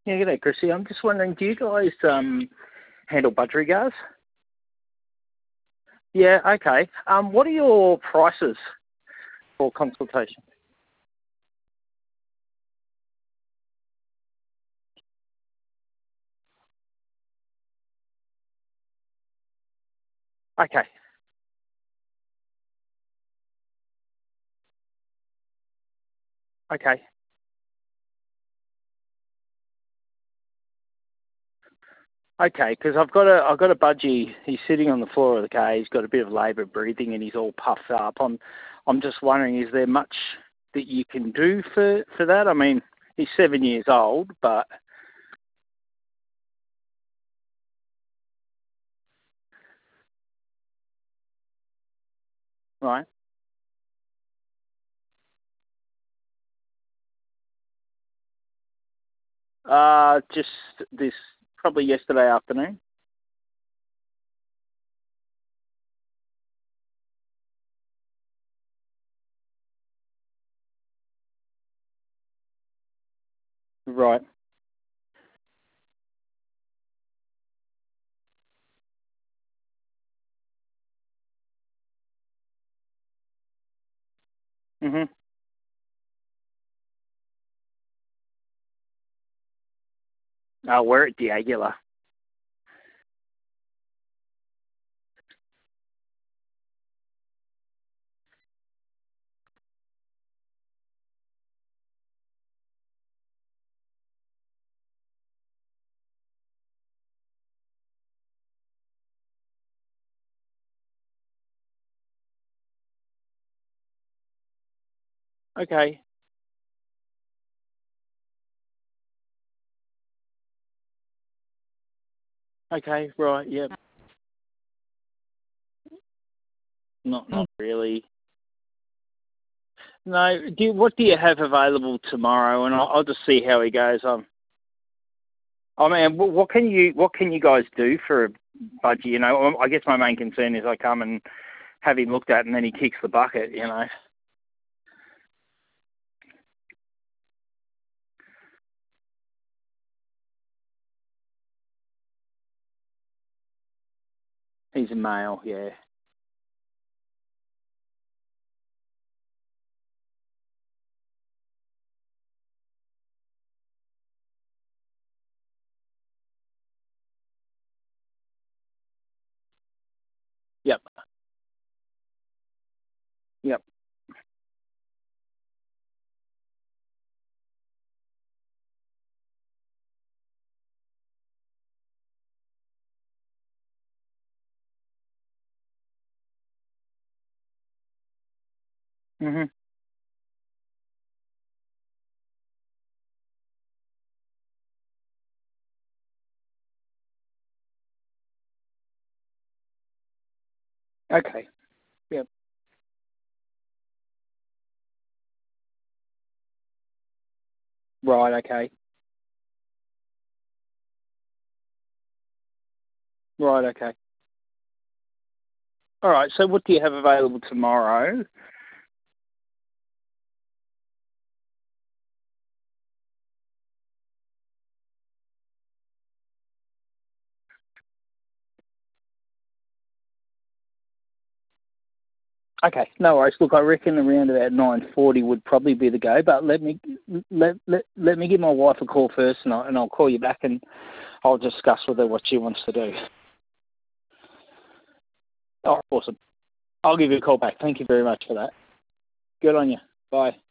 Yeah, g'day, Chrissy. I'm just wondering, do you guys handle budgerigars? Yeah, okay. What are your prices for consultation? Okay, okay, okay. Because I've got a budgie. He's sitting on the floor of the car. He's got a bit of labour breathing, and he's all puffed up. I'm just wondering, is there much that you can do for that? I mean, he's 7 years old, but right. Just this probably yesterday afternoon. Right. Mhm. We're at Diagula. Okay. Okay. Right. Yep. Not really. No. What do you have available tomorrow? And I'll just see how he goes. I mean, what can you guys do for a budgie? I guess my main concern is I come and have him looked at, and then he kicks the bucket. He's a male. Yeah. Yep. Yep. Mhm. Okay. Yep. Right. Okay. Right. Okay. All right. So what do you have available tomorrow? Okay, no worries. Look, I reckon around about 9:40 would probably be the go. But let me give my wife a call first, and I'll call you back, and I'll discuss with her what she wants to do. Oh, awesome. I'll give you a call back. Thank you very much for that. Good on you. Bye.